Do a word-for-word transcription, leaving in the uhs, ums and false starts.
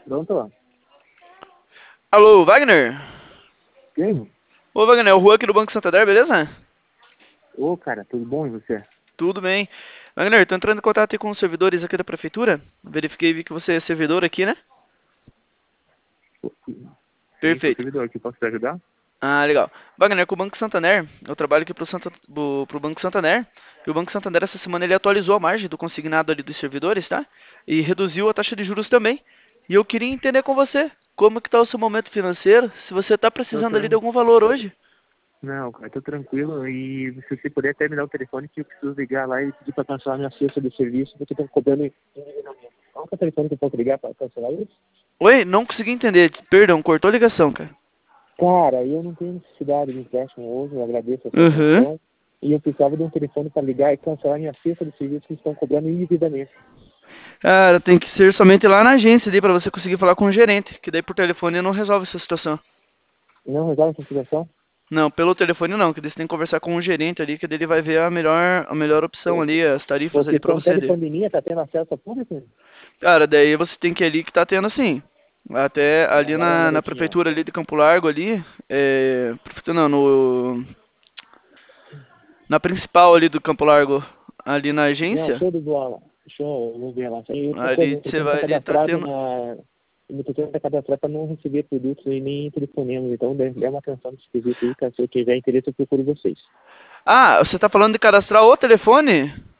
Pronto? Alô, Wagner? Quem? Ô, Wagner, é o Juan aqui do Banco Santander, beleza? Ô, cara, tudo bom e você? Tudo bem. Wagner, tô entrando em contato aí com os servidores aqui da prefeitura. Verifiquei e vi que você é servidor aqui, né? Sim, sou Perfeito. servidor aqui, posso te ajudar? Ah, legal. Wagner, com o Banco Santander, eu trabalho aqui pro, Santa, pro, pro Banco Santander. E o Banco Santander, essa semana, ele atualizou a margem do consignado ali dos servidores, tá? E reduziu a taxa de juros também. E eu queria entender com você como que tá o seu momento financeiro, se você tá Tô precisando ali de tran... algum valor hoje. Não, cara, tô tranquilo e se você puder até me dar o telefone que eu preciso ligar lá e pedir pra cancelar minha cesta de serviço porque estão cobrando endividamento. Qual que é o telefone que eu posso ligar pra cancelar isso? Oi, não consegui entender. Perdão, cortou a ligação, cara. Cara, eu não tenho necessidade de empréstimo hoje, eu agradeço a sua Uhum. atenção. E eu precisava de um telefone para ligar e cancelar minha cesta de serviço que estão cobrando indevidamente. Cara, tem que ser somente lá na agência ali pra você conseguir falar com o gerente, que daí por telefone não resolve essa situação. Não resolve essa situação? Não, pelo telefone não, que daí você tem que conversar com o gerente ali, que daí ele vai ver a melhor, a melhor opção ali, as tarifas Porque ali pra estão você até de ali. pandemia, tá tendo acesso a público? Cara, daí você tem que ir ali que tá tendo assim. Até ali Agora dá uma na, na garotinha. prefeitura ali de Campo Largo ali, é, prefeitura não, no, na principal ali do Campo Largo, ali na Não, agência, show de bola. Show, vou ver lá. E outra coisa, ali eu você pretendo estar vai ali, tá cadastrado tendo. na. Eu pretendo estar cadastrado para não receber produtos e nem telefonemas. Então, dê dê uma atenção nesse quesito aí, caso eu tiver interesse, eu procuro vocês. Ah, você tá falando de cadastrar o telefone?